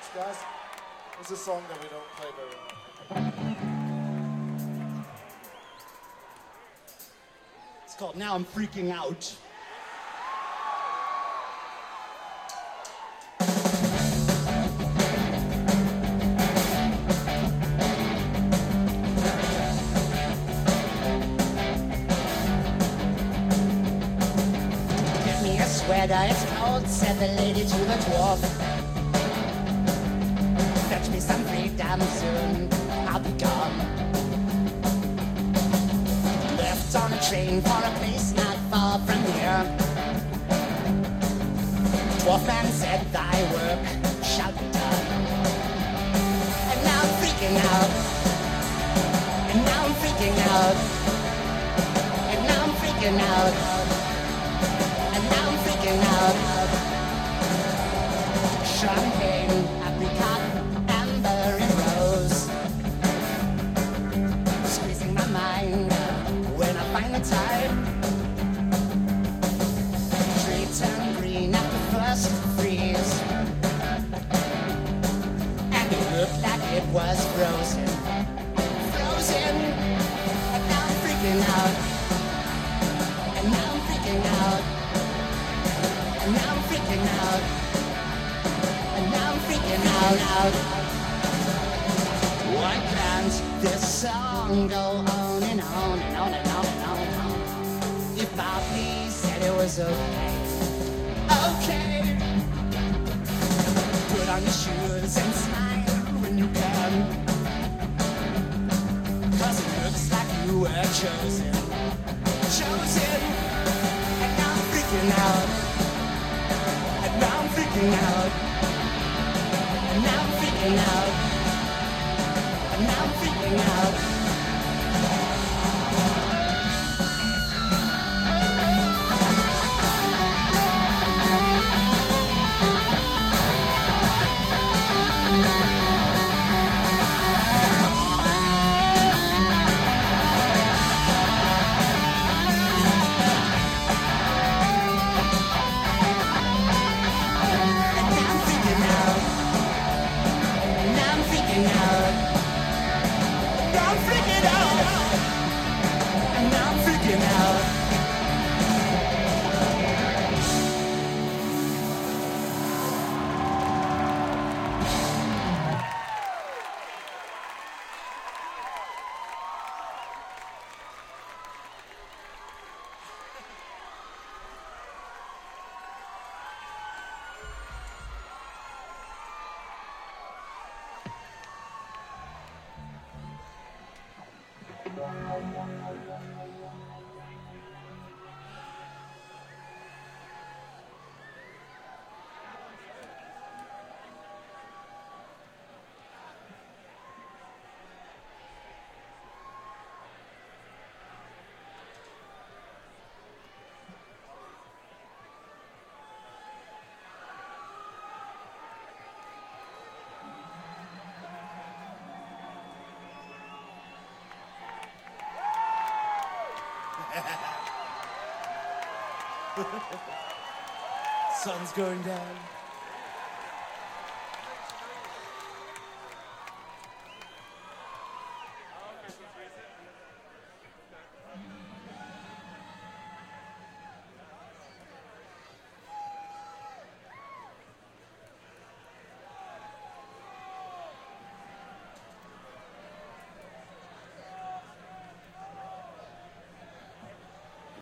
guys. It's a song that we don't play very much. It's called Now I'm Freaking Out. Give me a sweater, it's cold, said the lady to the dwarf. Fetch me some freedom soon, I'll be gone. Left on a train for a place not far from here. Dwarf man said, thy work shall be done. And now I'm freaking out. And now I'm freaking out. And now I'm freaking out. And now I'm freaking out. Champagne, apricot, amber and rose. Squeezing my mind when I find the time. Tree turned green at the first freeze, and it looked like it was frozen. Frozen. And now I'm freaking out. And now I'm freaking out. And now I'm freaking out. And now I'm freaking out. Why can't this song go on and on and on and on and on and on? If Bobby said it was okay, okay. Put on your shoes and smile when you can, 'cause it looks like you were chosen. Chosen. And now I'm freaking out. And now I'm freaking out. And now I'm freaking out. And now I'm freaking out. And now I'm freaking out. And now I'm freaking out. Now I'm freaking out. And now I'm freaking out. Sun's going down.